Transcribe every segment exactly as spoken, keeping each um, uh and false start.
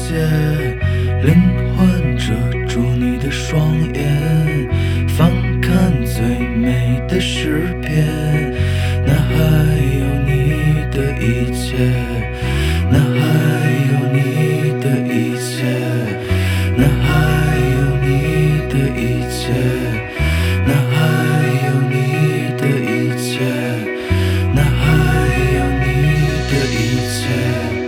界，灵魂遮住你的双眼，翻看最美的诗篇，那还有你的一切，那还有你的一切，那还有你的一切，那还有你的一切，那还有你的一切。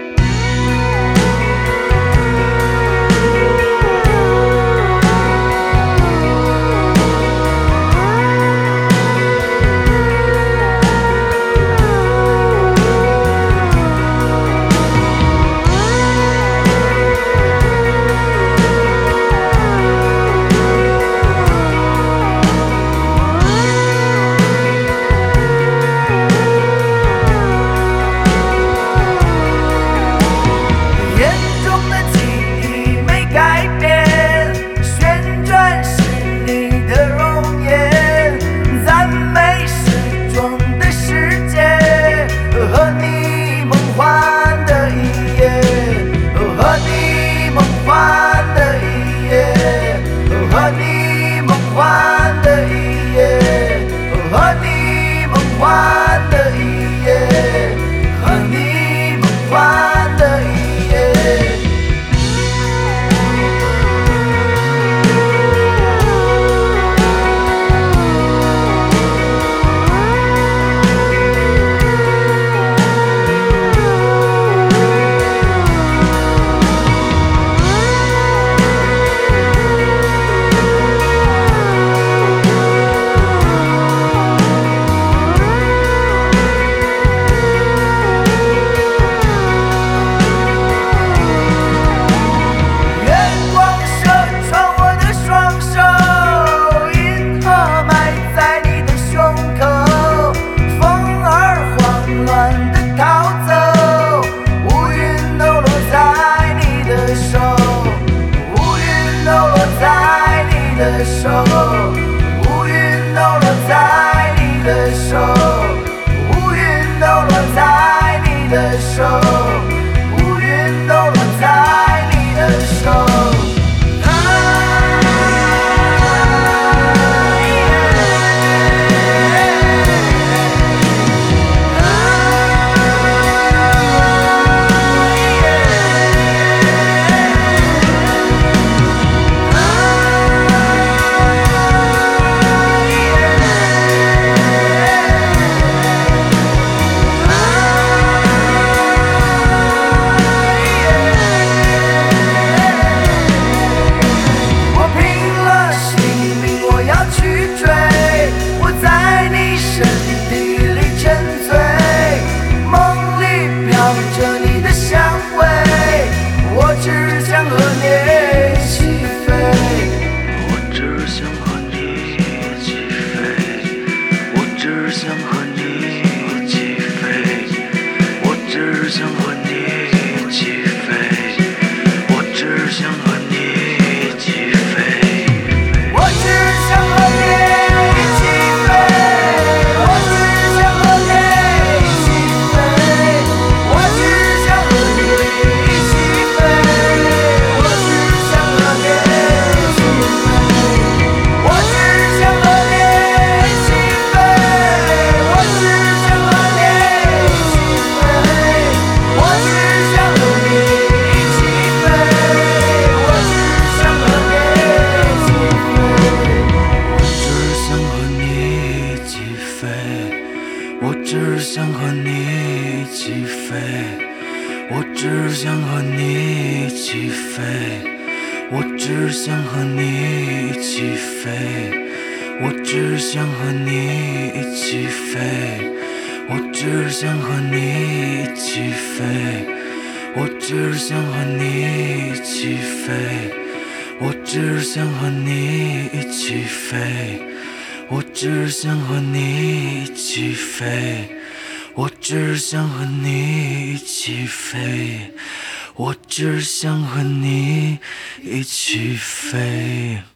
手，乌云都落在你的手，乌云都落在你的手，乌云都落在你的手。我只想和你一起飞，我只想和你一起飞，我只想和你一起飞，我只想和你一起飞，我只想和你一起飞，我只想和你一起飞，我只想和你一起飞。我只想和你一起飞，我只想和你一起飞，我只想和你一起飞。